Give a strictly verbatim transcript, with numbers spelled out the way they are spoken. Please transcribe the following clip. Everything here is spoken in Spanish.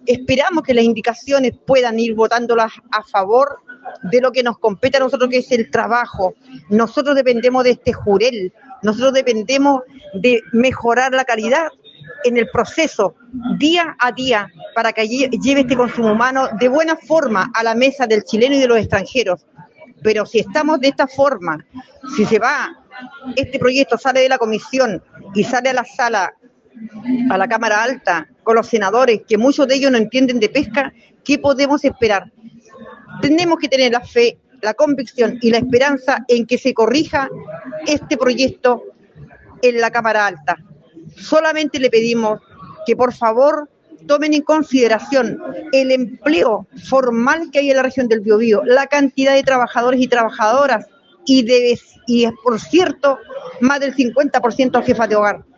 esperamos que las indicaciones puedan ir votándolas a favor de lo que nos compete a nosotros, que es el trabajo. Nosotros dependemos de este jurel, nosotros dependemos de mejorar la calidad en el proceso, día a día, para que lleve este consumo humano de buena forma a la mesa del chileno y de los extranjeros. Pero si estamos de esta forma, si se va, este proyecto sale de la comisión y sale a la sala, a la Cámara Alta, con los senadores, que muchos de ellos no entienden de pesca, ¿qué podemos esperar? Tenemos que tener la fe, la convicción y la esperanza en que se corrija este proyecto en la Cámara Alta. Solamente le pedimos que por favor tomen en consideración el empleo formal que hay en la región del Biobío, la cantidad de trabajadores y trabajadoras y, de, y por cierto, más del cincuenta por ciento jefas de hogar.